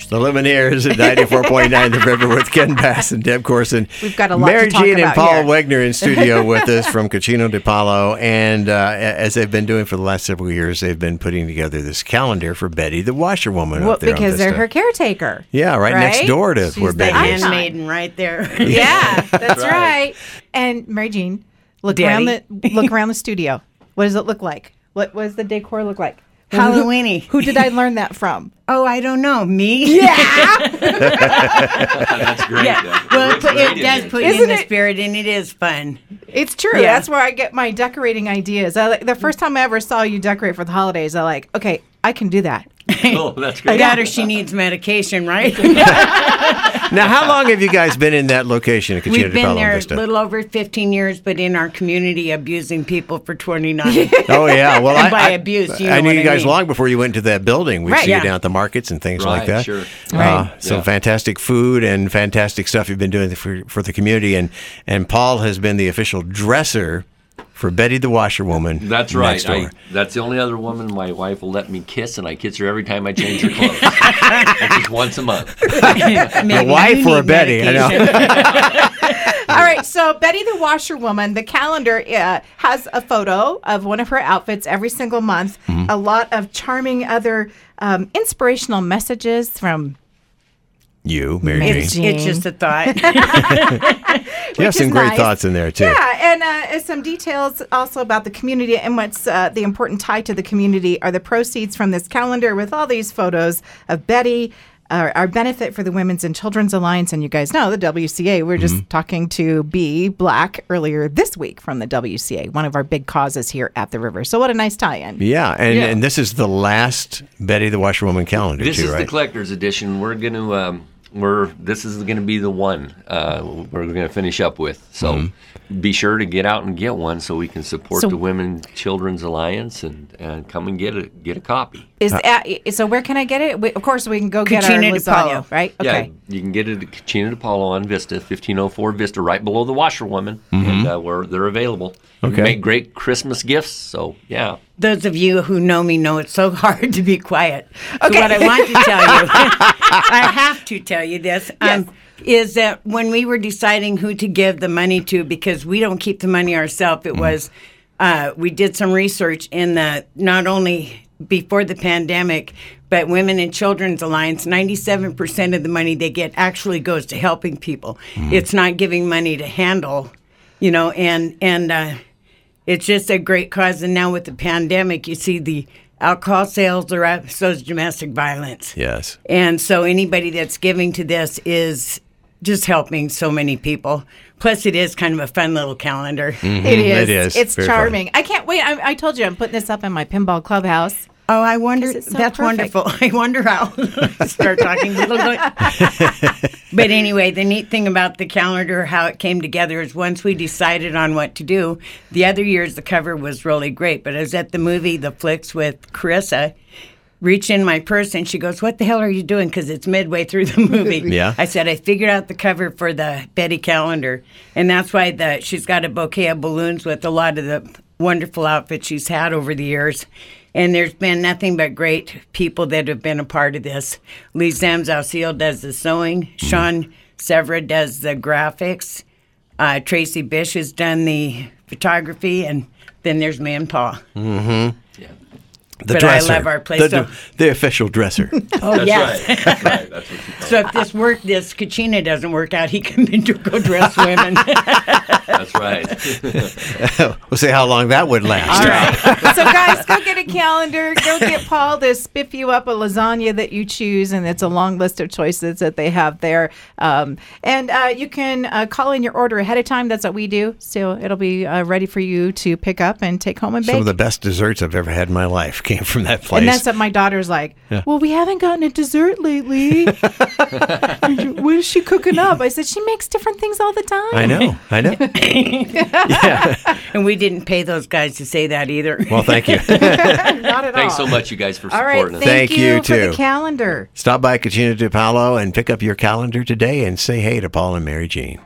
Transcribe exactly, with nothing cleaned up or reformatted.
The Lumineers at ninety-four point nine The River with Ken Bass and Deb Corson. We've got a lot Mary to talk Jean and about Paul here. Wegner in studio with us from Cucina di Palo. And uh, as they've been doing for the last several years, they've been putting together this calendar for Betty the washerwoman Well, up there on because they're Vista. her caretaker. Yeah, right, right? next door to She's where the Betty is. handmaiden right there. Yeah, that's right. right. And Mary Jean, look Daddy. around the look around the studio. What does it look like? What what does the decor look like? Halloweeny. Who, who did I learn that from? Oh, I don't know. Me? That's great. Yeah. That- Well, it, looks put, great it does in put you Isn't in the it- spirit, and it is fun. It's true. Yeah. That's where I get my decorating ideas. I, like, the first time I ever saw you decorate for the holidays, I like, okay, I can do that. Oh, that's I great. got her. She needs medication, right? Now, how long have you guys been in that location at Cucina We've di been Palo there a Vista? little over fifteen years, but in our community, abusing people for twenty-nine. Oh, yeah. Well, And I, by I, abuse, you I know knew what you I guys mean. long before you went into that building. We'd Right. see Yeah. you down at the markets and things like Right, that. sure. Right. Uh, some Yeah. fantastic food and fantastic stuff you've been doing for, for the community. And, and Paul has been the official dresser for Betty the washerwoman. That's next right. door. I, that's the only other woman my wife will let me kiss, and I kiss her every time I change her clothes. That's just once a month. Your wife or Betty? I know. All right, so Betty the washerwoman, the calendar uh, has a photo of one of her outfits every single month. Mm-hmm. A lot of charming other um, inspirational messages from You, Mary It's, Jean. it's just a thought. You have which some is great nice. thoughts in there, too. Yeah, and uh, some details also about the community and what's uh, the important tie to the community are the proceeds from this calendar with all these photos of Betty, uh, our benefit for the Women's and Children's Alliance. And you guys know the W C A. We were just Mm-hmm. talking to B. Black earlier this week from the W C A, one of our big causes here at the river. So what a nice tie-in. Yeah, and, Yeah. and this is the last Betty the washerwoman calendar, This too, is right? the collector's edition. We're going to. Um, we're. This is going to be the one uh, we're going to finish up with. So Mm-hmm. be sure to get out and get one so we can support So- the Women Children's Alliance and, and come and get a get a copy. Is uh, so where can I get it? We, of course, we can go get our Cucina di Palo. lasagna, right? Okay. Yeah, you can get it at Cucina di Palo on Vista, fifteen oh four Vista, right below the washerwoman, and uh, where they're available. You Okay. can make great Christmas gifts. So yeah. Those of you who know me know it's so hard to be quiet. So Okay. what I want to tell you, I have to tell you this, um, is that when we were deciding who to give the money to, because we don't keep the money ourselves, it was, uh, we did some research in the, not only before the pandemic, but Women and Children's Alliance, ninety-seven percent of the money they get actually goes to helping people. It's not giving money to handle, you know, and, and, uh, it's just a great cause. And now with the pandemic, you see the alcohol sales are up, so is domestic violence. Yes. And so anybody that's giving to this is just helping so many people. Plus, it is kind of a fun little calendar. It is. Mm-hmm. It is. It's Very charming. I can't wait. I, I told you I'm putting this up in my pinball clubhouse. Oh, I wonder. 'Cause it's so That's perfect. wonderful. I wonder how. Start talking. But anyway, the neat thing about the calendar, how it came together, is once we decided on what to do, the other years the cover was really great. But I was at the movie, The Flicks, with Carissa. Reach in my purse and she goes, "What the hell are you doing?" Because it's midway through the movie. Yeah. I said, "I figured out the cover for the Betty calendar," and that's why the she's got a bouquet of balloons with a lot of the wonderful outfits she's had over the years. And there's been nothing but great people that have been a part of this. Lee Zamzausil does the sewing. Sean Severa does the graphics. Uh, Tracy Bish has done the photography, and then there's me and Paul. The But I dresser. love our place, The, so- the official dresser. Oh, That's yes. right. That's right. That's what you call So if this work, this Cucina doesn't work out, he can then go dress women. it. That's right. We'll see how long that would last. All right. So, guys, go get a calendar. Go get Paul to spiff you up a lasagna that you choose, and it's a long list of choices that they have there. Um, and uh, you can uh, call in your order ahead of time. That's what we do. So it'll be uh, ready for you to pick up and take home and Some bake. of the best desserts I've ever had in my life came from that place. And that's what my daughter's like. Well, we haven't gotten a dessert lately. What is she cooking up? I said, she makes different things all the time. I know. I know. Yeah. And we didn't pay those guys to say that either. Well, thank you. Not at Thanks all. so much, you guys, for All right. supporting us. Thank, Thank you, you, for too. the calendar. Stop by Cucina di Palo and pick up your calendar today and say hey to Paul and Mary Jean.